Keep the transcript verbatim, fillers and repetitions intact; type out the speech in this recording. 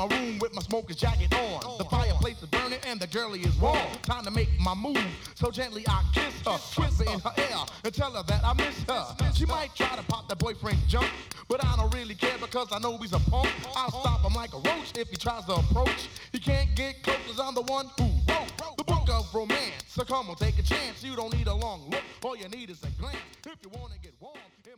my room with my smoker's jacket on. The fireplace is burning and the girlie is warm. Time to make my move, so gently I kiss her, whisper in her ear and tell her that I miss her. She might try to pop that boyfriend jump, but I don't really care because I know he's a punk. I'll stop him like a roach if he tries to approach. He can't get close cause I'm the one who wrote the book of romance. So come on, take a chance. You don't need a long look, all you need is a glance. If you wanna get warm.